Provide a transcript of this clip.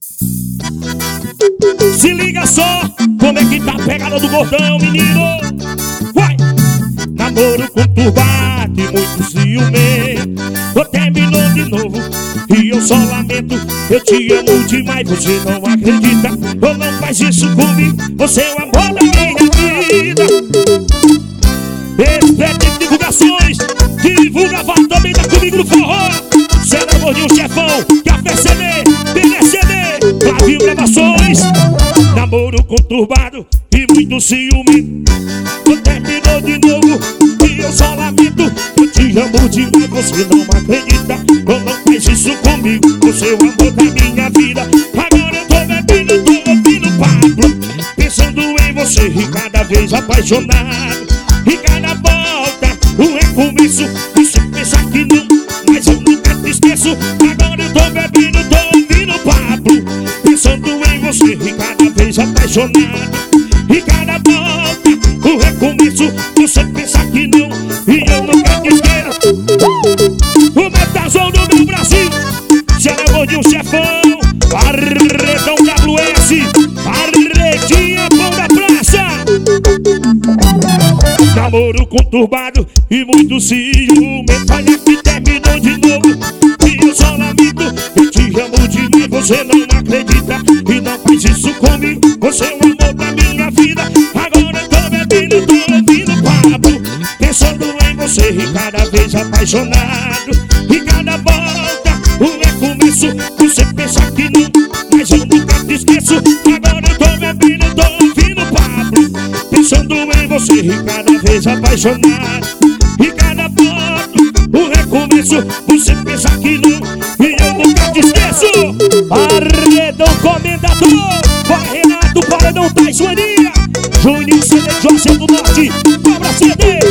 Se liga só, como é que tá a pegada do gordão, menino. Vai! Namoro conturbado e muito ciumento. Terminou de novo e eu só lamento. Eu te amo demais, você não acredita. Ou não faz isso comigo, você é o amor da minha vida. Espete divulgações, divulga, vai também, tá comigo no forró. Cê é gordinho chefão, Café CD, BDCD, Flavio Gravações. Namoro conturbado e muito ciúme. Terminou de novo e eu só lamento. Eu te amo demais, você não acredita. Ou não faz isso comigo, você é o amor da minha vida. Agora eu tô bebendo, tô ouvindo Pablo, pensando em você e cada vez apaixonado. E cada volta um recomeço. Você pensa que não, mas eu nunca te esqueço. Agora eu tô bebendo, tô ouvindo Pablo, pensando em você e cada vez apaixonado. E cada volta um recomeço. Você pensa que não, e eu nunca te esqueço. O metazão do meu Brasil, Cê é gordinho chefão, Barretão WS, Barretinha pão da praça. Namoro conturbado e muito ciumento. Olha que terminou de novo e eu só lamento. Eu te amo demais, você não acredita. E não faz isso comigo, você é o amor da minha vida. Agora eu tô bebendo, tô ouvindo Pablo, pensando em você e cada vez apaixonado. E cada volta um recomeço. Você pensa que não, mas eu nunca te esqueço. Agora eu tô bebendo, tô ouvindo Pablo, pensando em você e cada vez apaixonado. E cada volta um recomeço. Você pensa que não, e eu nunca te esqueço. Paredão Comendador, vai Renato, Paredão Taismania, Juninho CD, Jorge do Norte, Cobra CD,